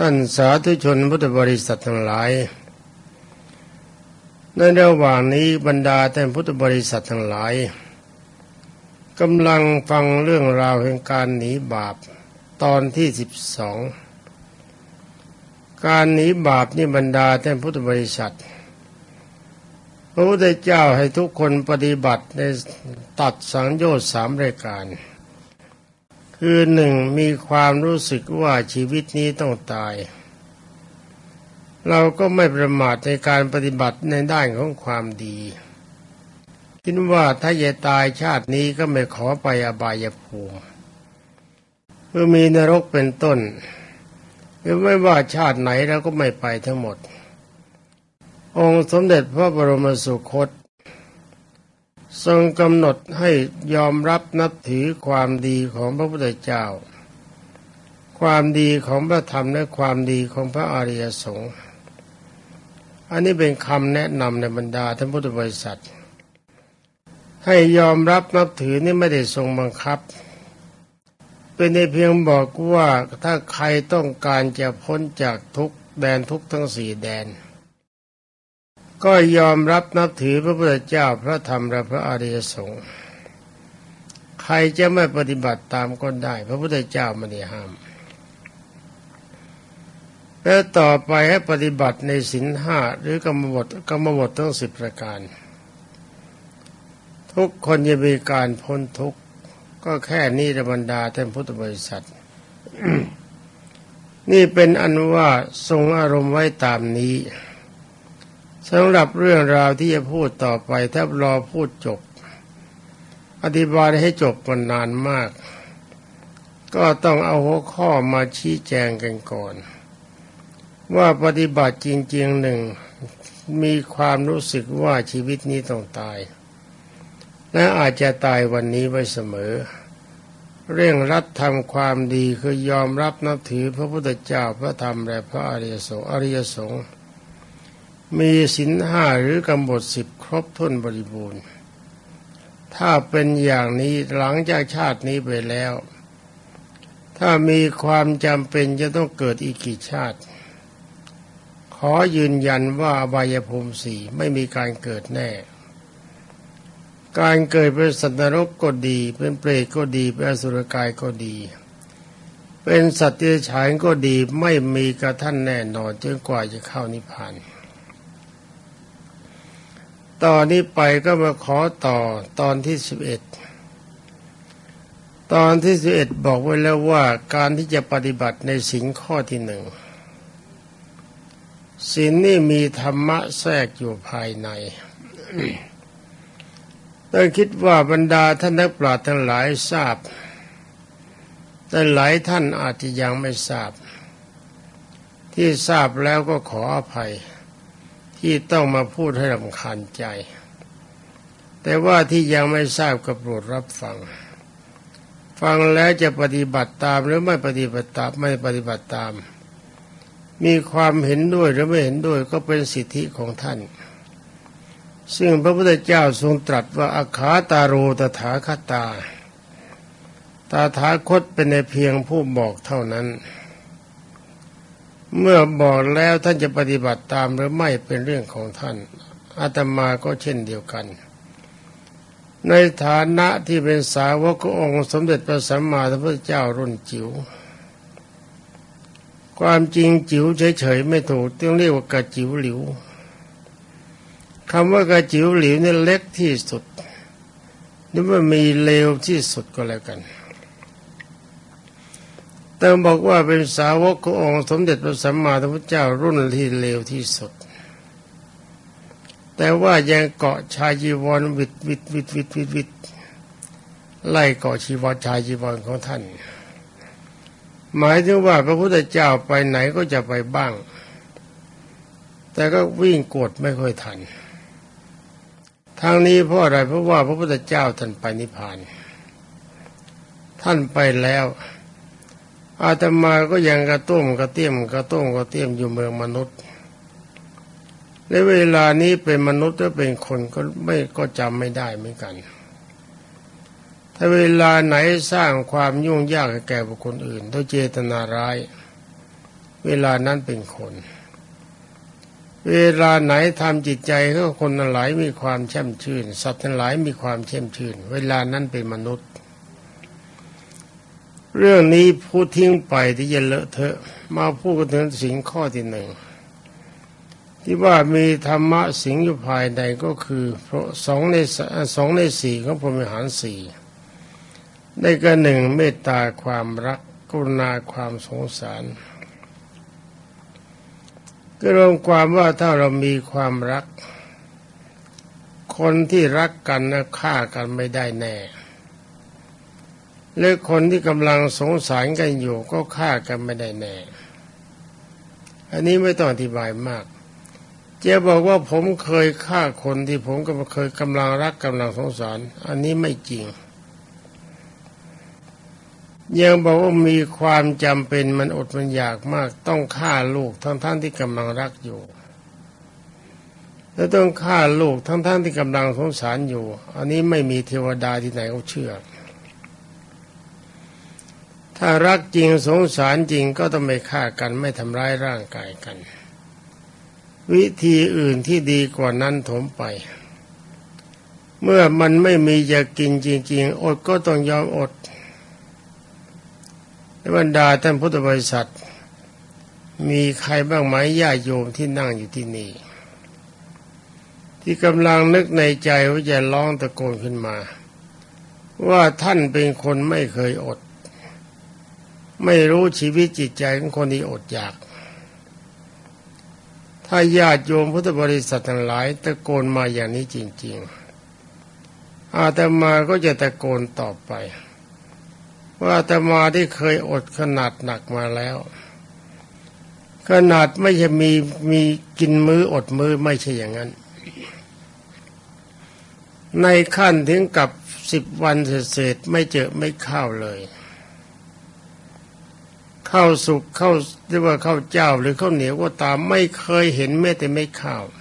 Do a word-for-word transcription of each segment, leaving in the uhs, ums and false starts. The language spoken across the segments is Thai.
ท่านสาธุชนพุทธบริษัททั้งหลายในระหว่างนี้บรรดาท่านพุทธบริษัททั้งหลายกำลังฟังเรื่องราวแห่งการหนีบาปตอนที่สิบสองการหนีบาปนี่บรรดาท่านพุทธบริษัทพระพุทธเจ้าให้ทุกคนปฏิบัติในตัดสังโยชน์สามรายการคือหนึ่งมีความรู้สึกว่าชีวิตนี้ต้องตายเราก็ไม่ประมาทในการปฏิบัติในด้านของความดีคิดว่าถ้าจะตายชาตินี้ก็ไม่ขอไปอบายภูมิเมื่อมีนรกเป็นต้นหรือไม่ว่าชาติไหนเราก็ไม่ไปทั้งหมดองค์สมเด็จพระบรมสุคตทรงกำหนดให้ยอมรับนับถือความดีของพระพุทธเจ้าความดีของพระธรรมและความดีของพระอริยสงฆ์อันนี้เป็นคำแนะนำในบรรดาท่านพุทธบริษัทให้ยอมรับนับถือนี่ไม่ได้ทรงบังคับเป็นในเพียงบอกว่าถ้าใครต้องการจะพ้นจากทุกแดนทุกทั้งสี่แดนก็ยอมรับนับถือพระพุทธเจ้าพระธรรมและพระอริยสงฆ์ใครจะไม่ปฏิบัติตามก็ได้พระพุทธเจ้าไม่ได้ห้ามแล้วต่อไปให้ปฏิบัติในศีลห้าหรือกรรมบทกรรมบททั้งสิบประการทุกคนจะมีการพ้นทุกข์ก็แค่นี้บรรดาท่านพุทธบริษัท นี่เป็นอันว่าทรงอารมณ์ไว้ตามนี้สำหรับเรื่องราวที่จะพูดต่อไปถ้ารอพูดจบอธิบายให้จบมันนานมากก็ต้องเอาหัวข้อมาชี้แจงกันก่อนว่าปฏิบัติจริงๆหนึ่งมีความรู้สึกว่าชีวิตนี้ต้องตายและอาจจะตายวันนี้ไว้เสมอเร่งรัดทำความดีคือยอมรับนับถือพระพุทธเจ้าพระธรรมและพระอริยสงฆ์อริยสงฆ์มีศีลห้าหรือกรรมบทสิบครบถ้วนบริบูรณ์ถ้าเป็นอย่างนี้หลังจากชาตินี้ไปแล้วถ้ามีความจำเป็นจะต้องเกิดอีกกี่ชาติขอยืนยันว่าอบายภูมิสี่ไม่มีการเกิดแน่การเกิดเป็นสัตว์นรกก็ดีเป็นเปรตก็ดีเป็นอสุรกายก็ดีเป็นสัตว์เดรัจฉานก็ดีไม่มีกระทั่นแน่นอนจนกว่าจะเข้านิพพานตอนนี้ไปก็มาขอต่อตอนที่สิบเอ็ดตอนที่สิบเอ็ดบอกไว้แล้วว่าการที่จะปฏิบัติในศีลข้อที่หนึ่งศีลนี่มีธรรมะแทรกอยู่ภายใน ต้องคิดว่าบรรดาท่านนักปราชญ์ทั้งหลายทราบแต่หลายท่านอาจจะยังไม่ทราบที่ทราบแล้วก็ขออภัยที่ต้องมาพูดให้รำคาญใจแต่ว่าที่ยังไม่ทราบก็โปรดรับฟังฟังแล้วจะปฏิบัติตามหรือไม่ปฏิบัติตามไม่ปฏิบัติตามมีความเห็นด้วยหรือไม่เห็นด้วยก็เป็นสิทธิของท่านซึ่งพระพุทธเจ้าทรงตรัสว่าอาคาตาโรตถาคตาตถาคตเป็นในเพียงผู้บอกเท่านั้นเมื่อบอกแล้วท่านจะปฏิบัติตามหรือไม่เป็นเรื่องของท่านอาตมาก็เช่นเดียวกันในฐานะที่เป็นสาวกขององค์สมเด็จพระสัมมาสัมพุทธเจ้ารุ่นจิ๋วความจริงจิ๋วเฉยๆไม่ถูกต้องเรียกว่ากระจิ๋วหลิวคำว่ากระจิ๋วหลิวนี่เล็กที่สุดหรือว่ามีเลวที่สุดก็แล้วกันแต่บอกว่าเป็นสาวกขององค์สมเด็จพระสัมมาสัมพุทธเจ้ารุ่นที่เลวที่สุดแต่ว่ายังเกาะชายจีวรวิดวิดวิดวิดวิดวิดไล่เกาะชีวรชายจีวรของท่านหมายถึงว่าพระพุทธเจ้าไปไหนก็จะไปบ้างแต่ก็วิ่งกดไม่ค่อยทันทางนี้เพราะอะไรเพราะว่าพระพุทธเจ้าท่านไปนิพพานท่านไปแล้วอาตมาก็ยังกระต้มกระเตี้ยมกระต้มกระเตี้ยมอยู่เมืองมนุษย์ในเวลานี้เป็นมนุษย์หรือเป็นคนก็ไม่ก็จำไม่ได้เหมือนกันถ้าเวลาไหนสร้างความยุ่งยากให้แก่บุคคลอื่นโดยเจตนาร้ายเวลานั้นเป็นคนเวลาไหนทำจิตใจของคนทั้งหลายมีความแช่มชื่นสัตว์ทั้งหลายมีความแช่มชื่นเวลานั้นเป็นมนุษย์เรื่องนี้พูดทิ้งไปที่จะเลอะเทอะมาพูดกันถึงสิ่งข้อที่หนึ่งที่ว่ามีธรรมะสิงอยู่ภายในก็คือสองในสองในสี่ของพรหมวิหารสี่ได้ก็หนึ่งเมตตาความรักกรุณาความสงสารก็รวมความว่าถ้าเรามีความรักคนที่รักกันนะฆ่ากันไม่ได้แน่และคนที่กำลังสงสารกันอยู่ก็ฆ่ากันไม่ได้แน่อันนี้ไม่ต้องอธิบายมากจะบอกว่าผมเคยฆ่าคนที่ผมก็เคยกำลังรักกำลังสงสารอันนี้ไม่จริงยังบอกว่ามีความจำเป็นมันอดมันอยากมากต้องฆ่าลูกทั้งท่านที่กำลังรักอยู่แล้วต้องฆ่าลูกทั้งท่านที่กำลังสงสารอยู่อันนี้ไม่มีเทวดาที่ไหนเขาเชื่อถ้ารักจริงสงสารจริงก็ต้องไม่ฆ่ากันไม่ทำร้ายร่างกายกันวิธีอื่นที่ดีกว่านั้นถมไปเมื่อมันไม่มีจะกินจริงๆอดก็ต้องยอมอดในบรรดาท่านพุทธบริษัทมีใครบ้างไหมญาติโยมที่นั่งอยู่ที่นี่ที่กำลังนึกในใจว่าจะร้องตะโกนขึ้นมาว่าท่านเป็นคนไม่เคยอดไม่รู้ชีวิตจิตใจของคนที่อดอยากถ้าญาติโยมพุทธบริษัททั้งหลายตะโกนมาอย่างนี้จริงๆอาตมาก็จะตะโกนต่อไปว่าอาตมาที่เคยอดขนาดหนักมาแล้วขนาดไม่ใช่มีมีกินมื้ออดมื้อไม่ใช่อย่างนั้นในขั้นถึงกับสิบวันเศษๆไม่เจอไม่ข้าวเลยข้าวสุกข้าวเรียกว่าข้าวเจ้าหรือข้าวเหนียวก็ตามไม่เคยเห็นแม้แต่ไม่ข้าว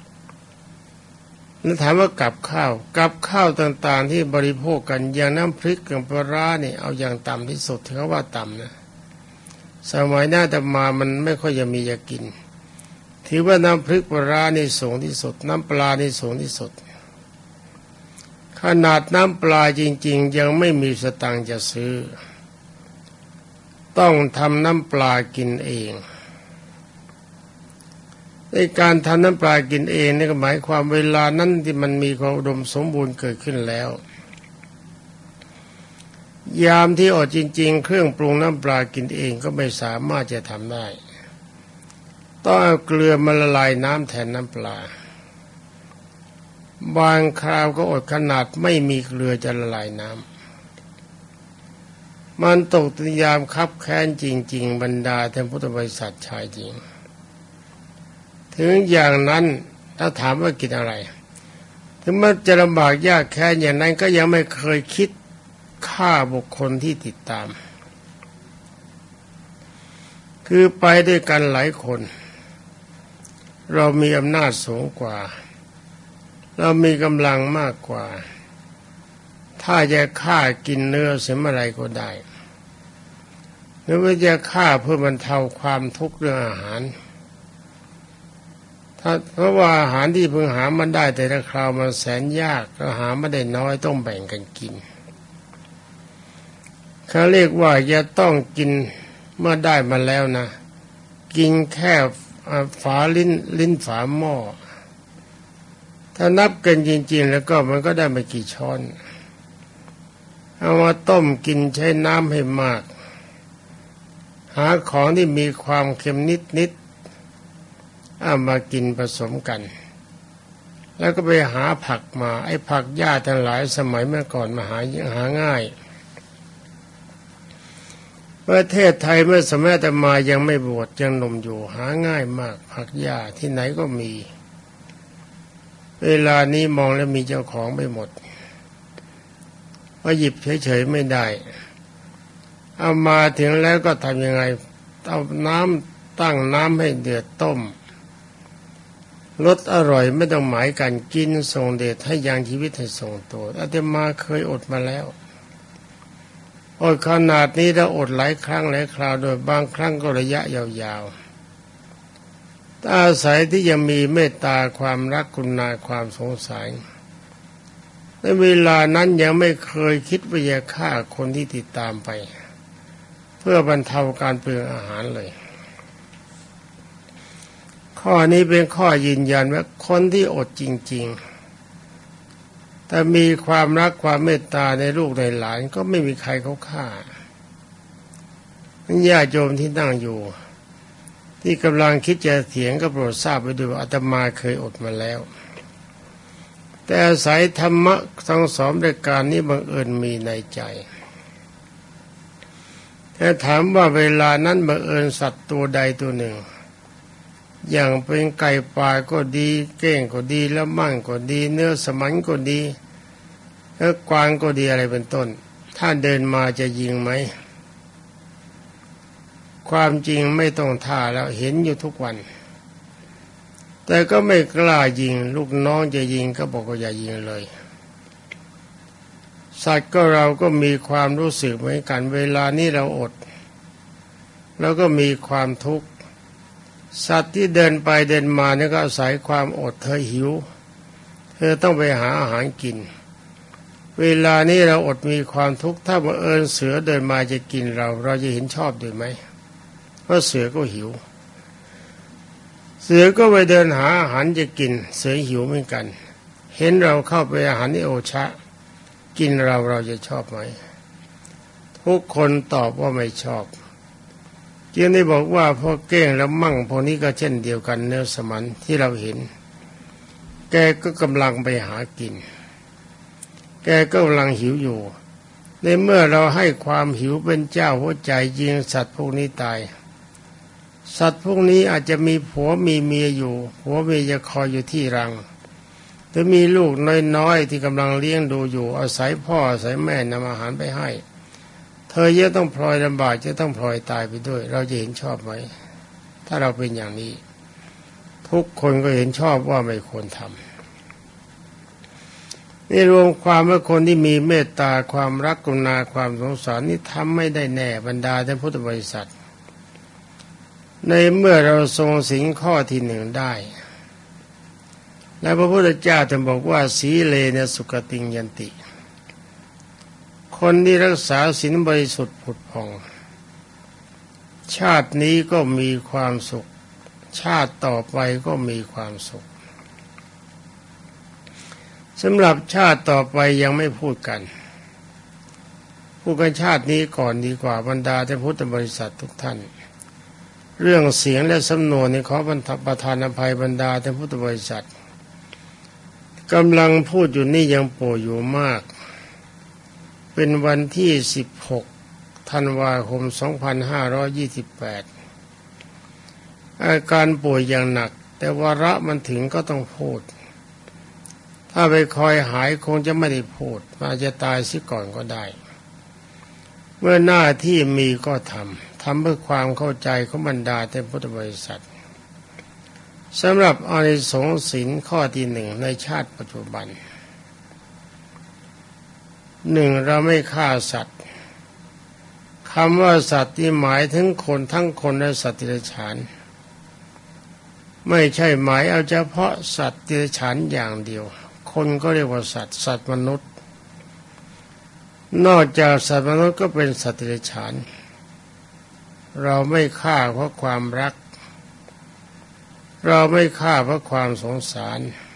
แล้วถามว่ากับข้าวกับข้าวต่างๆที่บริโภคกันอย่างน้ำพริกกับปลาร้าเนี่ยเอาอย่างต่ำที่สุดถือว่าต่ำนะสมัยหน้าแต่มามันไม่ค่อยจะมีจะกินถือว่าน้ำพริกปลาร้านี่สูงที่สุดน้ำปลานี่สูงที่สุดขนาดน้ำปลาจริงๆยังไม่มีสตังค์จะซื้อต้องทำน้ำปลากินเองในการทำน้ำปลากินเองนี่ก็หมายความเวลานั้นที่มันมีความอุดมสมบูรณ์เกิดขึ้นแล้วยามที่อดจริงๆเครื่องปรุงน้ำปลากินเองก็ไม่สามารถจะทำได้ต้องเอาเกลือมาละลายน้ำแทนน้ำปลาบางคราวก็อดขนาดไม่มีเกลือจะละลายน้ำมันตกยามคับแค้นจริงๆบรรดาท่านพุทธบริษัทชายหญิงถึงอย่างนั้นถ้าถามว่ากินอะไรถึงมันจะลำบากยากแค้นอย่างนั้นก็ยังไม่เคยคิดฆ่าบุคคลที่ติดตามคือไปด้วยกันหลายคนเรามีอำนาจสูงกว่าเรามีกำลังมากกว่าถ้าจะฆ่ากินเนื้อเสียเมื่อไรก็ได้หรือว่าจะฆ่าเพื่อบรรเทาความทุกข์เรื่องอาหารถ้าเพราะว่าอาหารที่เพิ่งหามันได้แต่ละคราวมันแสนยากก็หาไม่ได้น้อยต้องแบ่งกันกินเขาเรียกว่าจะต้องกินเมื่อได้มาแล้วนะกินแค่ฝาลิ้นลิ้นฝาหม้อถ้านับกันจริงๆแล้วก็มันก็ได้ไม่กี่ช้อนเอามาต้มกินใช้น้ำให้มากหาของที่มีความเค็มนิดๆเอามากินผสมกันแล้วก็ไปหาผักมาไอ้ผักหญ้าทั้งหลายสมัยเมื่อก่อนมาหาหาง่ายประเทศไทยเมื่อสมัยอาตมายังไม่บวชยังหนุ่มอยู่หาง่ายมากผักหญ้าที่ไหนก็มีเวลานี้มองแล้วมีเจ้าของไม่หมดว่าหยิบเฉยๆไม่ได้เอามาถึงแล้วก็ทำยังไงเอาน้ำตั้งน้ำให้เดือดต้มรสอร่อยไม่ต้องหมายกันกินทรงเดชให้ยังชีวิตให้ทรงตัวอาตมาเคยอดมาแล้วอดขนาดนี้เราอดหลายครั้งหลายคราวโดยบางครั้งก็ระยะยาวๆอาศัยที่ยังมีเมตตาความรักกรุณาความสงสารในเวลานั้นยังไม่เคยคิดว่าจะฆ่าคนที่ติดตามไปเพื่อบรรเทาการเปลืองอาหารเลยข้อนี้เป็นข้อยืนยันว่าคนที่อดจริงๆแต่มีความรักความเมตตาในลูกในหลานก็ไม่มีใครเขาฆ่าญาติโยมที่นั่งอยู่ที่กำลังคิดจะเถียงก็โปรดทราบไว้ด้วยว่าอาตมาเคยอดมาแล้วแต่อาศัยธรรมะทั้งสองรายการนี้บังเอิญมีในใจแต่ถามว่าเวลานั้นบังเอิญสัตว์ตัวใดตัวหนึ่งอย่างเป็นไก่ป่าก็ดีเก้งก็ดีแล้วมั่งก็ดีเนื้อสมันก็ดีแล้วกวางก็ดีอะไรเป็นต้นถ้าเดินมาจะยิงไหมความจริงไม่ต้องท่าแล้วเห็นอยู่ทุกวันแต่ก็ไม่กล้ายิงลูกน้องจะยิงก็บอกว่าอย่ายิงเลยสัตว์ก็เราก็มีความรู้สึกเหมือนกันเวลานี้เราอดแล้วก็มีความทุกข์สัตว์ที่เดินไปเดินมาเนี่ยก็อาศัยความอดเธอหิวเธอต้องไปหาอาหารกินเวลานี้เราอดมีความทุกข์ถ้าบังเอิญเสือเดินมาจะกินเราเราจะเห็นชอบด้วยไหมเพราะเสือก็หิวเสือก็ไปเดินหาอาหารจะกินเสือหิวเหมือนกันเห็นเราเข้าไปอาหารที่โอชะกินเราเราจะชอบไหมทุกคนตอบว่าไม่ชอบจึงได้บอกว่าพวกเก้งและมั่งพวกนี้ก็เช่นเดียวกันเนื้อสมันที่เราเห็นแกก็กำลังไปหากินแกก็กำลังหิวอยู่ในเมื่อเราให้ความหิวเป็นเจ้าหัวใจยิงสัตว์พวกนี้ตายสัตว์พวกนี้อาจจะมีผัวมีเมียอยู่ผัวเมียจะคอยอยู่ที่รังหรือมีลูกน้อยๆที่กำลังเลี้ยงดูอยู่อาศัยพ่ออาศัยแม่นำอาหารไปให้เธอเยอะต้องพลอยลำบากจะต้องพลอยตายไปด้วยเราจะเห็นชอบไหมถ้าเราเป็นอย่างนี้ทุกคนก็เห็นชอบว่าไม่ควรทำนี่รวมความว่าคนที่มีเมตตาความรักกรุณาความสงสารนี่ทำไม่ได้แน่บรรดาท่านพุทธบริษัทในเมื่อเราทรงศีลข้อที่หนึ่งได้และพระพุทธเจ้าท่านบอกว่าสีเลนะสุขติงยันติคนที่รักษาศีลบริสุทธิ์ผุดผ่องชาตินี้ก็มีความสุขชาติต่อไปก็มีความสุขสำหรับชาติต่อไปยังไม่พูดกันพูดกันชาตินี้ก่อนดีกว่าบรรดาท่านพุทธบริษัททุกท่านเรื่องเสียงและสำนวนนี้ขอประทานอภัยบรรดาท่านพุทธบริษัทกำลังพูดอยู่นี่ยังป่วยอยู่มากเป็นวันที่สิบหกธันวาคมสองพันห้าร้อยยี่สิบแปดอาการป่วยอย่างหนักแต่วาระมันถึงก็ต้องพูดถ้าไปคอยหายคงจะไม่ได้พูดอาจจะตายซิก่อนก็ได้เมื่อหน้าที่มีก็ทำทำเพื่อความเข้าใจของบรรดาท่านพุทธบริษัทสำหรับอานิสงส์ศีลข้อที่หนึ่งในชาติปัจจุบันหนึ่งเราไม่ฆ่าสัตว์คำว่าสัตว์ที่หมายถึงคนทั้งคนและสัตว์เดรัจฉานไม่ใช่หมายเอาเฉพาะสัตว์เดรัจฉานอย่างเดียวคนก็เรียกว่าสัตว์สัตว์มนุษย์นอกจากสัตว์มนุษย์ก็เป็นสัตว์เดรัจฉานเราไม่ฆ่าเพราะความรักเราไม่ฆ่าเพราะความสงสาร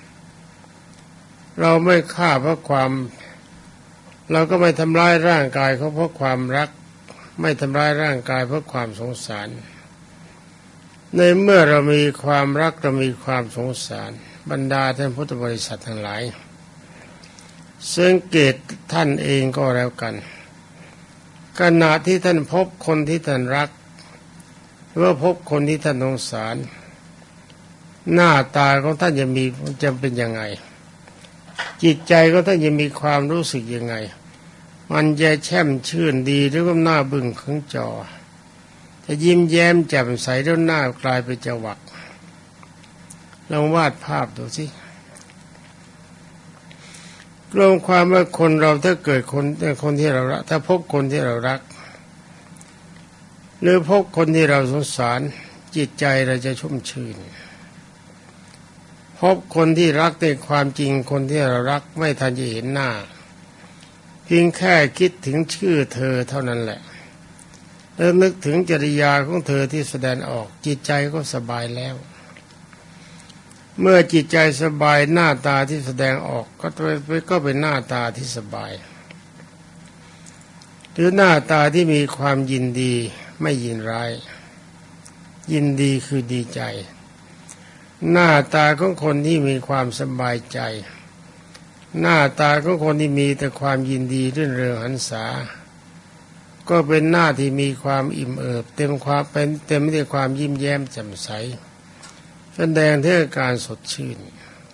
เราไม่ฆ่าเพราะความเราก็ไม่ทำร้ายร่างกายเขาเพราะความรักไม่ทำร้ายร่างกายเพราะความสงสารในเมื่อเรามีความรักเรามีความสงสารบรรดาท่านพุทธบริษัททั้งหลายสังเกตท่านเองก็แล้วกันขณะที่ท่านพบคนที่ท่านรักหรือว่าพบคนที่ท่านสงสารหน้าตาของท่านจะมีจะเป็นยังไงจิตใจของท่านจะมีความรู้สึกยังไงมันจะแช่มชื่นดีหรือว่าหน้าบึ้งขึงจอจะยิ้มแย้มแจ่มใสแล้วหน้ากลายเป็นจวักลองวาดภาพดูสิรวมความว่าคนเราถ้าเกิดคนคนที่เรารักถ้าพบคนที่เรารักหรือพบคนที่เราสงสารจิตใจเราจะชุ่มชื่นพบคนที่รักในความจริงคนที่เรารักไม่ทันจะเห็นหน้าเพียงแค่คิดถึงชื่อเธอเท่านั้นแหละแล้วนึกถึงจริยาของเธอที่แสดงออกจิตใจก็สบายแล้วเมื่อจิตใจสบายหน้าตาที่แสดงออกก็ก็เป็นหน้าตาที่สบายหรือหน้าตาที่มีความยินดีไม่ยินร้ายยินดีคือดีใจหน้าตาของคนที่มีความสบายใจหน้าตาของคนที่มีแต่ความยินดีรื่นเริงหันษาก็เป็นหน้าที่มีความอิ่มเอิบเต็มความเป็นเต็มไปด้วยความยิ้มแย้มแจ่มใสแสดงถึงอาการสดชื่น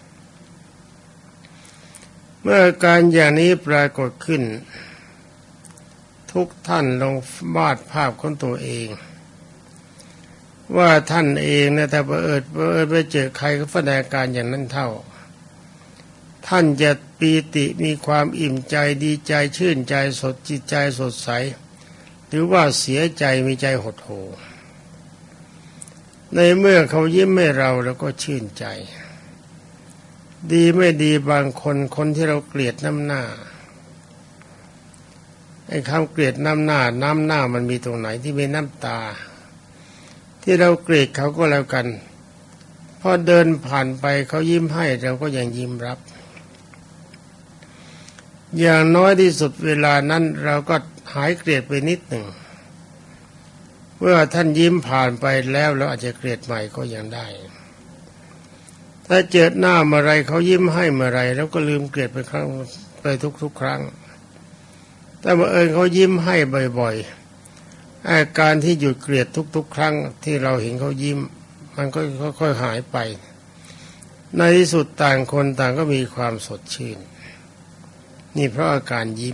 เมื่ออาการอย่างนี้ปรากฏขึ้นทุกท่านลองวาดภาพของตัวเองว่าท่านเองนะถ้าเผอิญเผอิญไปเจอใครก็แสดงการอย่างนั้นเท่าท่านจะปีติมีความอิ่มใจดีใจชื่นใจสดจิตใจสดใสหรือว่าเสียใจมีใจหดหู่ในเมื่อเขายิ้มให้เราแล้วก็ชื่นใจดีไม่ดีบางคนคนที่เราเกลียดน้ำหน้าไอ้คำเกลียดน้ำหน้าน้ำหน้ามันมีตรงไหนที่มีน้ำตาที่เราเกลียดเขาก็แล้วกันพอเดินผ่านไปเขายิ้มให้เราก็ยังยิ้มรับอย่างน้อยที่สุดเวลานั้นเราก็หายเกลียดไปนิดหนึ่งเมื่อท่านยิ้มผ่านไปแล้วเราอาจจะเกลียดใหม่ก็ยังได้ถ้าเจอหน้าเมื่อไรเขายิ้มให้เมื่อไรแล้วก็ลืมเกลียดไปครั้งไปทุกๆครั้งแต่บังเอิญเขายิ้มให้บ่อยๆอาการที่หยุดเกลียดทุกๆครั้งที่เราเห็นเขายิ้มมันก็ค่อยๆหายไปในที่สุดต่างคนต่างก็มีความสดชื่นนี่เพราะอาการยิ้ม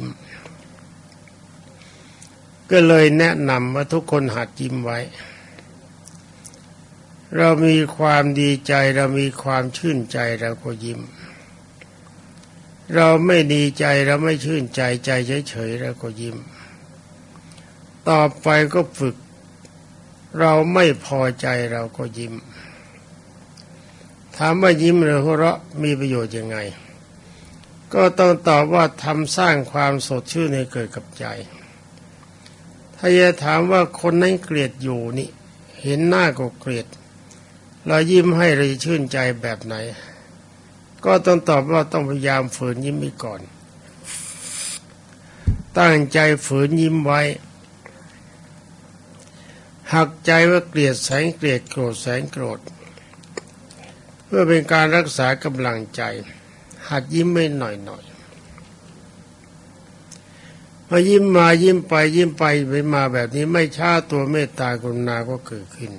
ก็เลยแนะนำว่าทุกคนหัดยิ้มไว้เรามีความดีใจเรามีความชื่นใจเราก็ยิ้มเราไม่ดีใจเราไม่ชื่นใจใจเฉยๆเราก็ยิ้มต่อไปก็ฝึกเราไม่พอใจเราก็ยิ้มถามว่ายิ้มหรือหัวเราะมีประโยชน์ยังไงก็ต้องตอบว่าทำสร้างความสดชื่นให้เกิดกับใจถ้าจะถามว่าคนนั้นเกลียดอยู่นี่เห็นหน้าก็เกลียดเรายิ้มให้เราชื่นใจแบบไหนก็ต้องตอบว่าต้องพยายามฝืนยิ้มไปก่อนตั้งใจฝืนยิ้มไว้หักใจว่าเกลียดแสงเกลียดโกรธแสงโกรธเพื่อเป็นการรักษากำลังใจหัดยิ้มไม่หน่อยหน่อยมายิ้มมายิ้มไปยิ้มไปไปมาแบบนี้ไม่ช้าตัวเมตตากรุณาก็เกิดขึ้น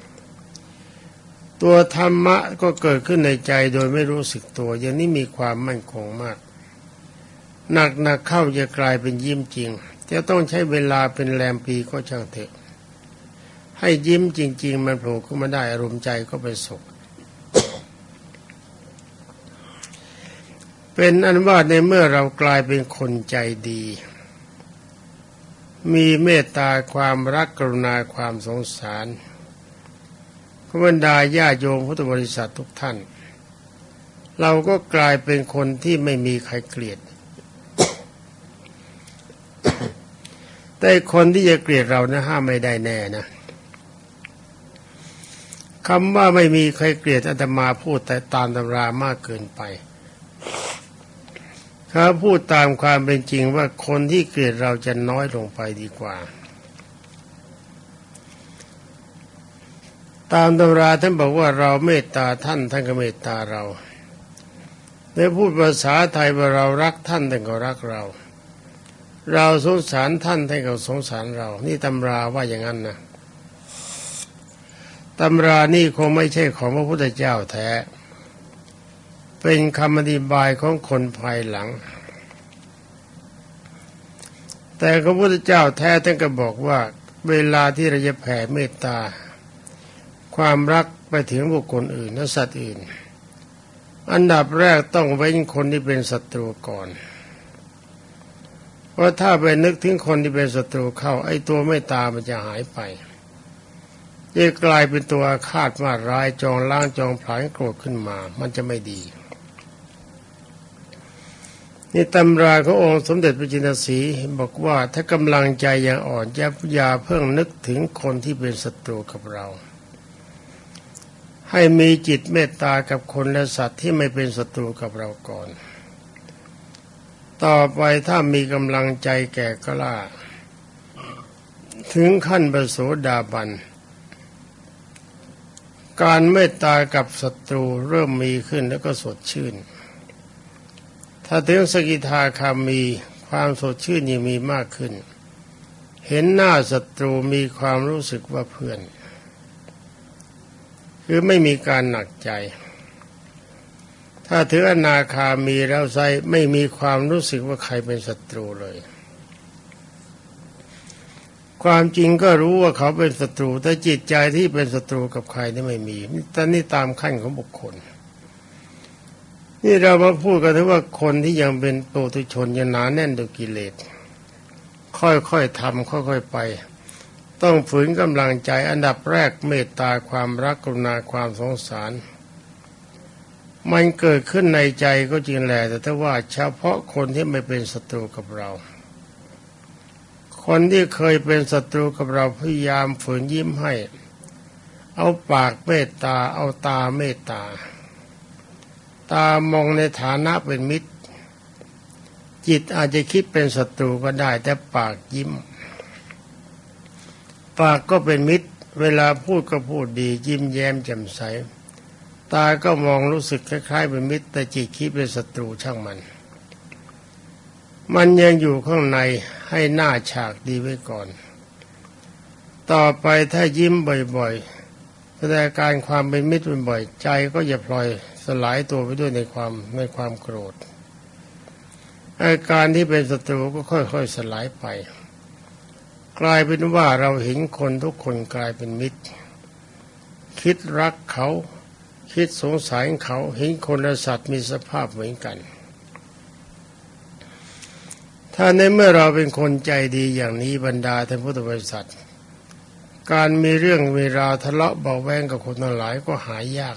ตัวธรรมะก็เกิดขึ้นในใจโดยไม่รู้สึกตัวอย่างนี้มีความมั่นคงมากหนักหนักเข้าจะกลายเป็นยิ้มจริงจะต้องใช้เวลาเป็นแรมปีก็ช่างเถอะให้ยิ้มจริงๆมันโผล่ขึ้นมาได้อารมณ์ใจก็เป็นสุขเป็นอันว่าในเมื่อเรากลายเป็นคนใจดีมีเมตตาความรักกรุณาความสงสารบรรดาญาโยมพุทธบริษัททุกท่านเราก็กลายเป็นคนที่ไม่มีใครเกลียด แต่คนที่จะเกลียดเรานะห้ามไม่ได้แน่นะคำว่าไม่มีใครเกลียดอาตมาพูดแต่ตามตำรามากเกินไปถ้าพูดตามความเป็นจริงว่าคนที่เกลียดเราจะน้อยลงไปดีกว่าตามตำราท่านบอกว่าเราเมตตาท่านท่านก็เมตตาเราในพูดภาษาไทยว่าเรารักท่านท่านก็รักเราเราสงสารท่านท่านก็สงสารเรานี่ตำราว่าอย่างนั้นนะตำรานี่คงไม่ใช่ของพระพุทธเจ้าแท้เป็นคำอธิบายของคนภายหลังแต่พระพุทธเจ้าแท้ท่านก็บอกว่าเวลาที่เราจะแผ่เมตตาความรักไปถึงบุคคลอื่นและสัตว์อื่นอันดับแรกต้องเว้นคนที่เป็นศัตรูก่อนเพราะถ้าไปนึกถึงคนที่เป็นศัตรูเข้าไอ้ตัวเมตตามันจะหายไปจะกลายเป็นตัวอาฆาตมาร้ายจองล้างจองผลาญโกรธขึ้นมามันจะไม่ดีนี่ตำราขององค์สมเด็จพระจินสีห์บอกว่าถ้ากำลังใจยังอ่อนอย่าเพิ่งนึกถึงคนที่เป็นศัตรูกับเราให้มีจิตเมตตากับคนและสัตว์ที่ไม่เป็นศัตรูกับเราก่อนต่อไปถ้ามีกำลังใจแก่กล้าถึงขั้นพระโสดาบันการเมตตากับศัตรูเริ่มมีขึ้นแล้วก็สดชื่นถ้าถึงสกิทาคามีความสดชื่นยิ่งมีมากขึ้นเห็นหน้าศัตรูมีความรู้สึกว่าเพื่อนคือไม่มีการหนักใจถ้าถึงอนาคามีแล้วไซไม่มีความรู้สึกว่าใครเป็นศัตรูเลยความจริงก็รู้ว่าเขาเป็นศัตรูแต่จิตใจที่เป็นศัตรูกับใครนี่ไม่มีแต่นี่ตามขั้นของบุคคลนี่เรามาพูดกันถึงว่าคนที่ยังเป็นปุถุชนยังหนาแน่นด้วยกิเลสค่อยๆทำค่อยๆไปต้องฝืนกำลังใจอันดับแรกเมตตาความรักกรุณาความสงสารมันเกิดขึ้นในใจก็จริงแหละแต่ถ้าว่าเฉพาะคนที่ไม่เป็นศัตรูกับเราคนที่เคยเป็นศัตรูกับเราพยายามฝืนยิ้มให้เอาปากเมตตาเอาตาเมตตาตามองในฐานะเป็นมิตรจิตอาจจะคิดเป็นศัตรูก็ได้แต่ปากยิ้มปากก็เป็นมิตรเวลาพูดก็พูดดียิ้มแย้มแจ่มใสตาก็มองรู้สึกคล้ายๆเป็นมิตรแต่จิตคิดเป็นศัตรูช่างมันมันยังอยู่ข้างในให้หน้าฉากดีไว้ก่อนต่อไปถ้ายิ้มบ่อยๆแสดงการความเป็นมิตรบ่อยๆใจก็อย่าพลอยสลายตัวไปด้วยในความในความโกรธอาการที่เป็นศัตรูก็ค่อยๆสลายไปกลายเป็นว่าเราเห็นคนทุกคนกลายเป็นมิตรคิดรักเขาคิดสงสารเขาเห็นคนและสัตว์มีสภาพเหมือนกันถ้าในเมื่อเราเป็นคนใจดีอย่างนี้บรรดาท่านพุทธบริษัทการมีเรื่องเวลาทะเลาะเบาแวงกับคนทั้งหลายก็หายยาก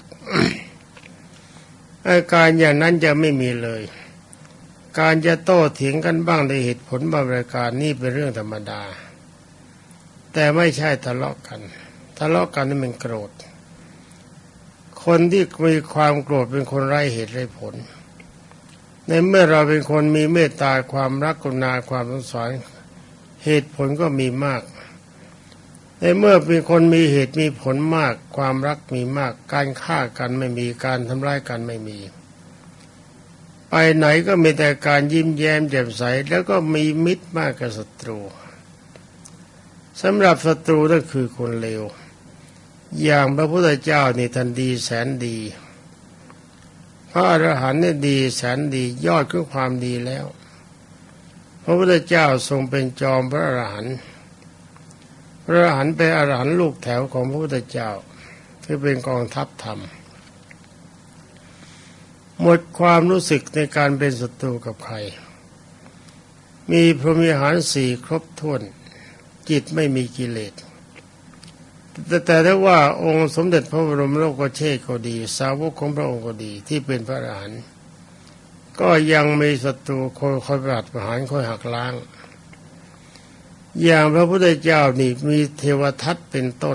อาการอย่างนั้นจะไม่มีเลยการจะโต้เถียงกันบ้างในเหตุผลบางประการนี่เป็นเรื่องธรรมดาแต่ไม่ใช่ทะเลาะกันทะเลาะกันนี่มันโกรธคนที่มีความโกรธเป็นคนไร้เหตุไร้ผลในเมื่อเราเป็นคนมีเมตตาความรักกรุณาความสงสารเหตุผลก็มีมากในเมื่อเป็นคนมีเหตุมีผลมากความรักมีมากการฆ่ากันไม่มีการทำร้ายกันไม่มีไปไหนก็มีแต่การยิ้มแย้มแจ่มใสแล้วก็มีมิตรมากกว่าศัตรูสำหรับศัตรูนั่นคือคนเลวอย่างพระพุทธเจ้านี่ท่านดีแสนดีพระอรหันต์นี่ดีแสนดียอดคือความดีแล้วพระพุทธเจ้าทรงเป็นจอมพระอรหันต์พระอรหันต์เป็นอรหันต์ลูกแถวของพระพุทธเจ้าที่เป็นกองทัพธรรมหมดความรู้สึกในการเป็นศัตรูกับใครมีพรหมวิหารสี่ครบถ้วนจิตไม่มีกิเลสแต่แต่ถ้าว่าองค์สมเด็จพระบรมโลกเชษฐ์ก็ดีสาวกของพระองค์ก็ดีที่เป็นพระอรหันต์ก็ยังมีศัตรูคอยคอยปราดประหารคอยหักล้างอย่างพระพุทธเจ้านี่มีเทวทัตเป็นต้น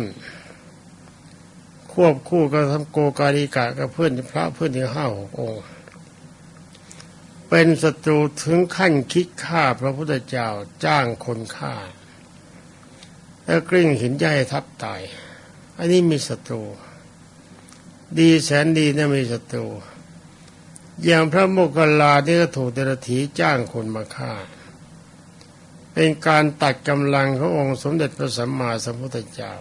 ควบคู่กับทำโกกาลิกะกับเพื่อนพระเพื่อนถึงห้าหกองค์เป็นศัตรูถึงขั้นคิดฆ่าพระพุทธเจ้าจ้างคนฆ่าแล้วกลิ้งหินใจทับตายอันนี้มีศัตรูดีแสนดีนะมีศัตรูอย่างพระโมคคัลลานี่ก็ถูกเดรัจฉีจ้างคนมาฆ่าเป็นการตัดกำลังขององค์สมเด็จพระสัมมาสัมพุทธเจ้า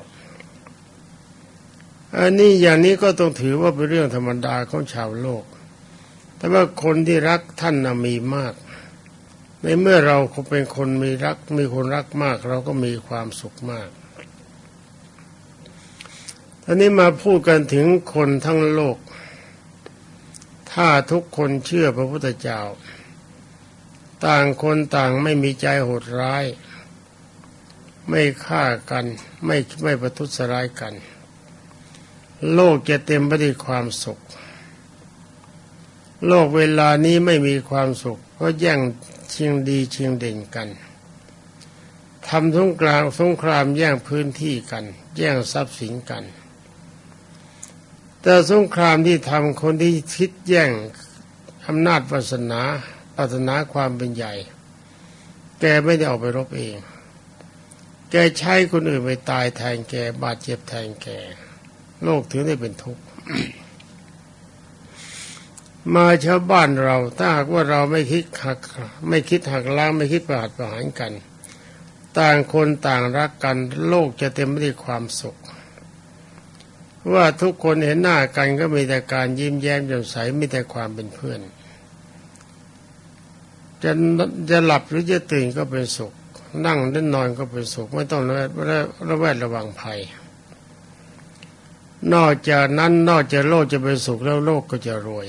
อันนี้อย่างนี้ก็ต้องถือว่าเป็นเรื่องธรรมดาของชาวโลกแต่ว่าคนที่รักท่านน่ะมีมากในเมื่อเราเป็นคนมีรักมีคนรักมากเราก็มีความสุขมากทีนี้มาพูดกันถึงคนทั้งโลกทถ้าทุกคนเชื่อพระพุทธเจ้าต่างคนต่างไม่มีใจโหดร้ายไม่ฆ่ากันไม่ไม่ประทุษร้ายกันโลกจะเต็มไปด้วยความสุขโลกเวลานี้ไม่มีความสุขเพราะแย่งชิงดีชิงเด่นกันทำสงครามสงครามแย่งพื้นที่กันแย่งทรัพย์สินกันแต่สงครามที่ทำคนที่คิดแย่งอำนาจวาสนาปรารถนาความเป็นใหญ่แกไม่ได้ออกไปรบเองแกใช้คนอื่นไปตายแทนแกบาดเจ็บแทนแกโลกถึงได้เป็นทุกข์ มาชาวบ้านเราถ้าหากว่าเราไม่คิดหักไม่คิดหักล้างไม่คิดประหัตประหารกันต่างคนต่างรักกันโลกจะเต็มไปด้วยความสุขว่าทุกคนเห็นหน้ากันก็มีแต่การยิ้มแย้มแจ่มใสมีแต่ความเป็นเพื่อนจะจะหลับหรือจะตื่นก็เป็นสุขนั่งเล่นนอนก็เป็นสุขไม่ต้องระแวดระแวดระวังภัยนอกจากนั้นนอกจากโลกจะเป็นสุขแล้วโลกก็จะรวย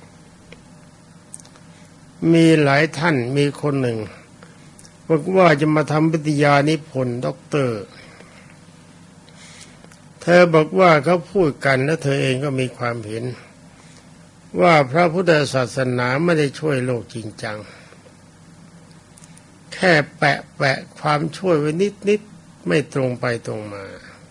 มีหลายท่านมีคนหนึ่งบอกว่าจะมาทำปริญญานิพนธ์ด็อกเตอร์เธอบอกว่าเขาพูดกันและเธอเองก็มีความเห็นว่าพระพุทธศาสนาไม่ได้ช่วยโลกจริงจังแค่แปะแปะความช่วยไว้นิดนิดไม่ตรงไปตรงมา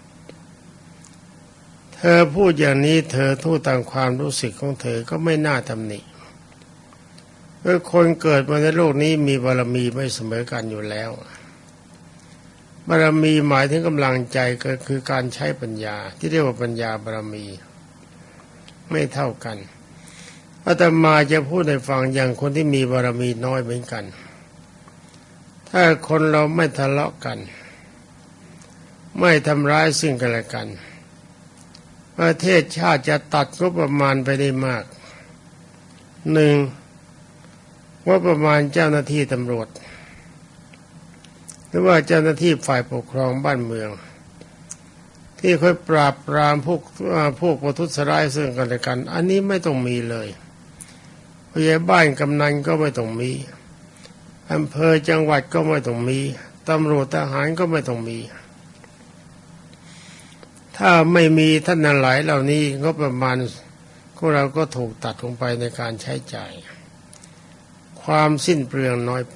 เธอพูดอย่างนี้เธอทู่ตามความรู้สึกของเธอก็ไม่น่าตำหนิเพราะคนเกิดมาในโลกนี้มีบารมีไม่เสมอกันอยู่แล้วบารมีหมายถึงกำลังใจก็คือการใช้ปัญญาที่เรียกว่าปัญญาบารมีไม่เท่ากันอาตมาจะพูดให้ฟังอย่างคนที่มีบารมีน้อยเหมือนกันถ้าคนเราไม่ทะเลาะกันไม่ทำร้ายซึ่งกันและกันประเทศชาติจะตัดงบประมาณไปได้มากหนึ่งงบประมาณเจ้าหน้าที่ตำรวจหรือว่าเจ้าหน้าที่ฝ่ายปกครองบ้านเมืองที่ค่อยปราบปรามพวกพวกประทุษร้ายซึ่งกันและกันอันนี้ไม่ต้องมีเลยผู้ใหญ่บ้านกำนันก็ไม่ต้องมีอำเภอจังหวัดก็ไม่ต้องมีตำรวจทหารก็ไม่ต้องมีถ้าไม่มีท่านทั้งหลายเหล่านี้งบประมาณของเราก็ถูกตัดลงไปในการใช้จ่ายความสิ้นเปลืองน้อยไป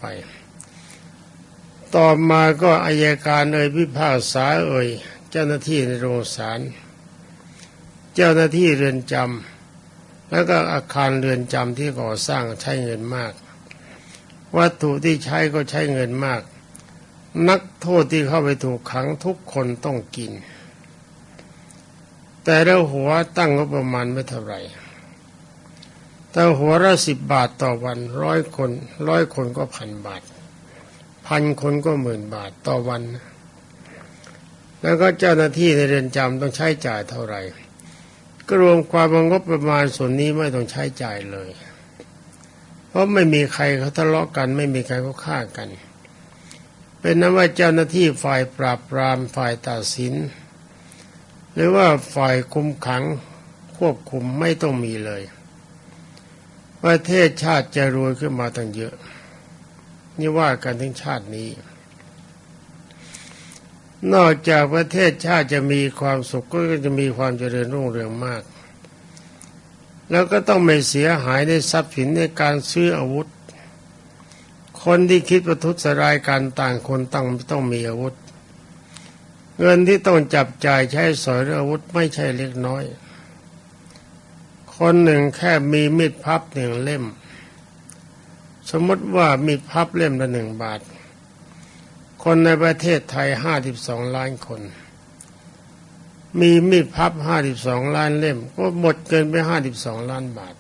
ต่อมาก็อัยการเอ่ยพิพากษาเอ่ยเจ้าหน้าที่ในโรงศาลเจ้าหน้าที่เรือนจำแล้วก็อาคารเรือนจำที่ก่อสร้างใช้เงินมากวัตถุที่ใช้ก็ใช้เงินมากนักโทษที่เข้าไปถูกขังทุกคนต้องกินแต่ละหัวตั้งงบประมาณไม่เท่าไหร่แต่หัวละสิบบาทต่อวันร้อยคนร้อยคนก็พันบาทพันคนก็หมื่นบาทต่อวันแล้วก็เจ้าหน้าที่ในเรือนจำต้องใช้จ่ายเท่าไหร่ก็รวมความงบประมาณส่วนนี้ไม่ต้องใช้จ่ายเลยเพราะไม่มีใครเขาทะเลาะกันไม่มีใครเขาฆ่ากันเป็นนั้นว่าเจ้าหน้าที่ฝ่ายปราบปรามฝ่ายตัดสินหรือว่าฝ่ายคุมขังควบคุมไม่ต้องมีเลยประเทศชาติจะรวยขึ้นมาตั้งเยอะนี่ว่ากันถึงชาตินี้นอกจากประเทศชาติจะมีความสุขก็จะมีความเจริญรุ่งเรืองมากแล้วก็ต้องไม่เสียหายในทรัพย์สินในการซื้ออาวุธคนที่คิดประทุษร้ายกันต่างคนต่างต้องมีอาวุธเงินที่ต้องจับจ่ายใช้สอยอาวุธไม่ใช่เล็กน้อยคนหนึ่งแค่มีมีดพับหนึ่งเล่มสมมติว่ามีดพับเล่มละหนึ่งบาทคนในประเทศไทยห้าสิบสองล้านคนมีมีดพับห้าสิบสองล้านเล่มก็หมดเกินไปห้าสิบสองล้านบาท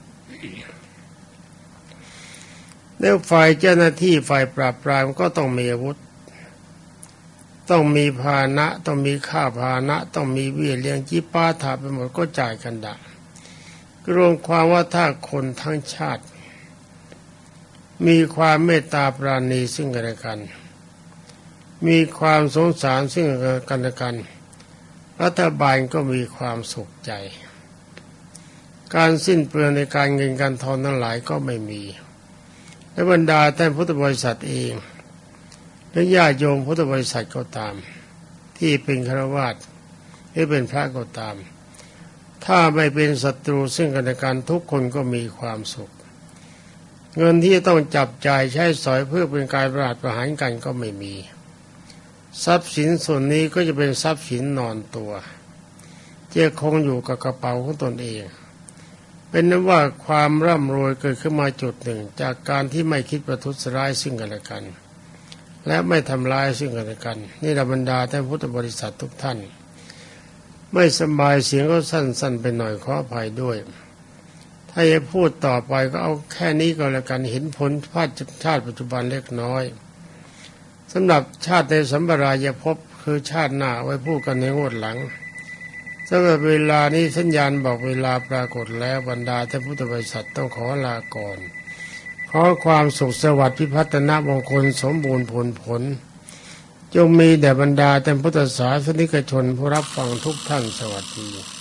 แล้วฝ่ายเจ้าหน้าที่ฝ่ายปราบปรามก็ต้องมีอาวุธต้องมีพาหนะต้องมีค่าพาหนะต้องมีเบี้ยเลี้ยงจิปาถะไปหมดก็จ่ายกันดะรวมความว่าถ้าคนทั้งชาติมีความเมตตาปราณีซึ่งกันและกันมีความสงสารซึ่งกันและกันรัฐบาลก็มีความสุขใจการสิ้นเปลืองในการเงินการทองทั้งหลายก็ไม่มีและบรรดาท่านพุทธบริษัทเองและญาติโยมพุทธบริษัทก็ตามที่เป็นฆราวาสหรือเป็นพระก็ตามถ้าไม่เป็นศัตรูซึ่งกันและกันทุกคนก็มีความสุขเงินที่ต้องจับจ่ายใช้สอยเพื่อเป็นการประหารประหารกันก็ไม่มีทรัพย์สินส่วนนี้ก็จะเป็นทรัพย์สินนอนตัวที่คงอยู่กับกระเป๋าของตนเองเป็นนั้นว่าความร่ำรวยเกิดขึ้นมาจุดหนึ่งจากการที่ไม่คิดประทุษร้ายซึ่งกันและกันและไม่ทำร้ายซึ่งกันและกันนี่บรรดาท่านพุทธบริษัททุกท่านไม่สบายเสียงก็สั้นๆไปหน่อยขออภัยด้วยถ้าจะพูดต่อไปก็เอาแค่นี้ก็แล้วกันเห็นผลภาพชาติปัจจุบันเล็กน้อยสำหรับชาติในสัมปรายภพคือชาติหน้าไว้พูดกันในงวดหลังสำหรับเวลานี้สัญญาณบอกเวลาปรากฏแล้วบรรดาท่านพุทธบริษัทต้องขอลาก่อนขอความสุขสวัสดิ์พิพัฒนามงคลสมบูรณ์ผลผลจงมีแด่บรรดาท่านพุทธศาสนิกชนผู้รับฟังทุกท่านสวัสดี